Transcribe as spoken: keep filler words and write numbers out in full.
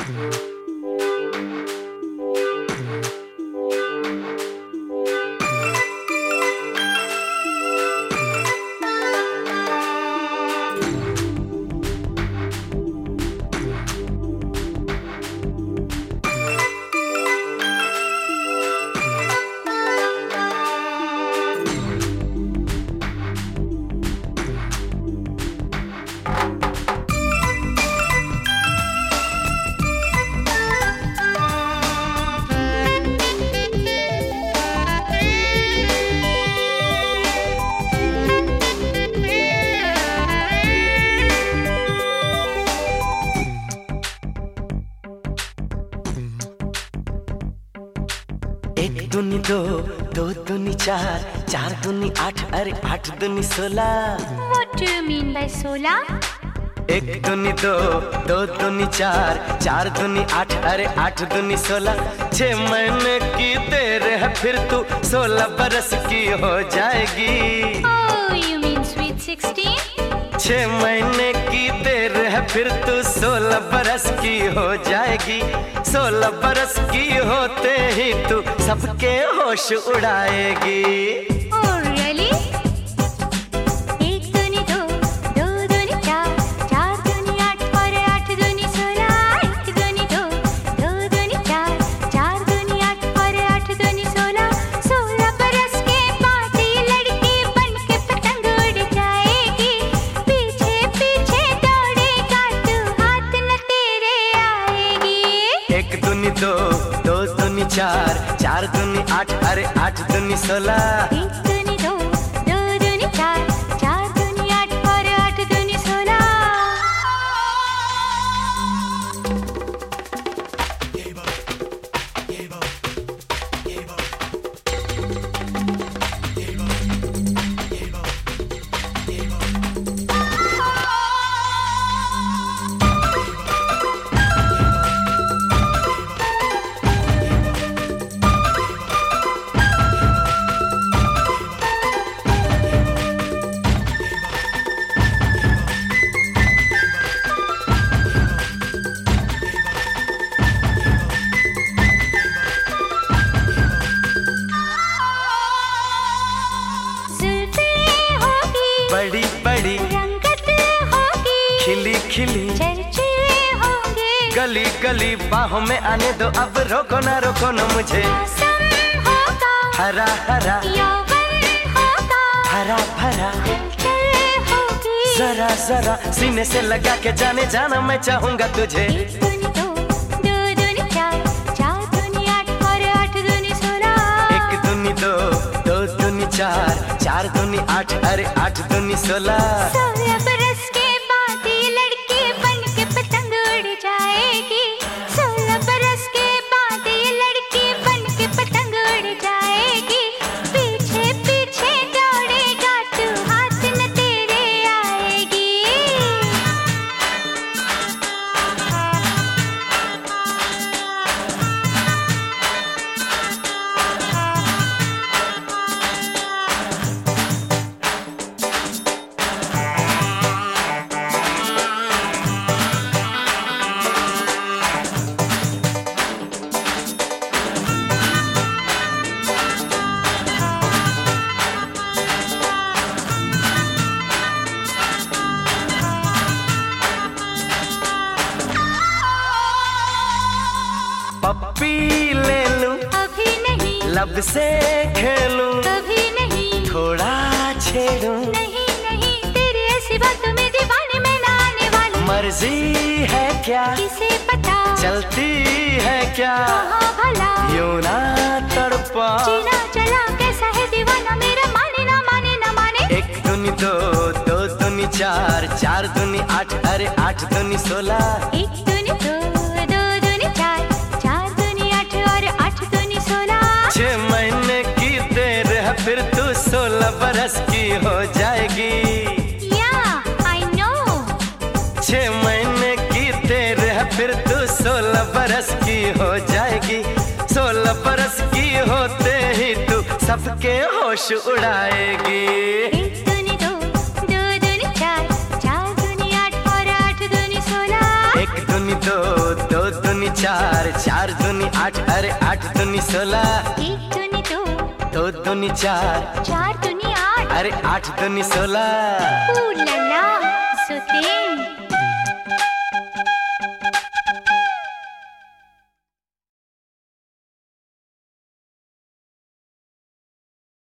एक दूनी दो, दो दूनी चार, चार दूनी आठ, अरे आठ दूनी सोलह। What do you mean by सोलह? एक दूनी दो, दो दूनी चार, चार दूनी आठ, अरे आठ दूनी सोलह। छह महीने की देर है फिर तू सोलह बरस की हो जाएगी। Oh, you mean sweet sixteen? छह महीने की देर है फिर तू सोलह बरस की हो जाएगी। सोलह बरस की होते ही तू सबके होश उड़ाएगी। Oh, really? एक दूनी दो, दो दूनी चार, चार दूनी आठ और आठ दूनी सोलह। एक दूनी दो, दो दूनी चार, चार दूनी आठ और आठ दूनी सोलह। सोलह बरस के बाद ये लड़की बन के पतंग उड़ जाएगी। पीछे पीछे दौड़ेगा तू, हाथ न तेरे आएगी। एक दूनी दो, दो दूनी चार, चार दूनी आठ, अरे आठ दूनी सोलह। एक दूनी दो, दो दूनी चार, चार दूनी आठ और आठ दूनी सोलह। बड़ी बड़ी रंगत होगी, खिली खिली चर्चे होंगे। गली गली बाहों में आने दो, अब रोको ना रोको ना मुझे। मौसम होगा, हरा हरा यौवन होगा, हरा भरा हलचल होगी। जरा जरा सीने से लगा के जाने जाना मैं चाहूंगा तुझे। एक दूनी दो, दो दूनी चार, चार दूनी आठ और आठ दूनी सोलह। एक दूनी दो, दो दूनी चार, चार दूनी आठ, अरे आठ दूनी सोलह। सोलह बरस के बाद ये लड़की बन के पतंग उड़ जाएगी। सोलह बरस के बाद ये लड़की बन के पतंग उड़ जाएगी। पीछे पीछे दौड़ेगा तू, हाथ न तेरे आएगी। पप्पी ले लूं, अभी नहीं, लब से खेलूं, कभी नहीं, थोड़ा छेड़ूं। नहीं नहीं, तेरी ऐसी बातों में दीवाने में ना आने वाली। मर्जी है क्या, किसे पता, चलती है क्या, कहाँ भला, यूं ना तड़पा। जीना चला कैसा है दीवाना मेरा, माने ना माने ना माने। एक दूनी दो, दो दूनी चार, चार दूनी आठ, अरे आठ दूनी सोलह। एक दूनी दो, दो दूनी चार, चार दूनी आठ और आठ दूनी सोलह। छह महीने की देर है फिर तू सोलह बरस की हो जाएगी। Yeah, I know. छह महीने की देर है फिर तू सोलह बरस की हो जाएगी। सोलह बरस की होते ही तू सबके होश उड़ाएगी। एक दूनी दो, दो दूनी चार, चार दूनी आठ और आठ दूनी सोलह। एक दूनी दो, दो दूनी चार, चार दूनी आठ, अरे आठ दूनी सोलह, एक दूनी दो, दो दूनी चार, चार दूनी आठ, अरे आठ दूनी सोलह। पूरा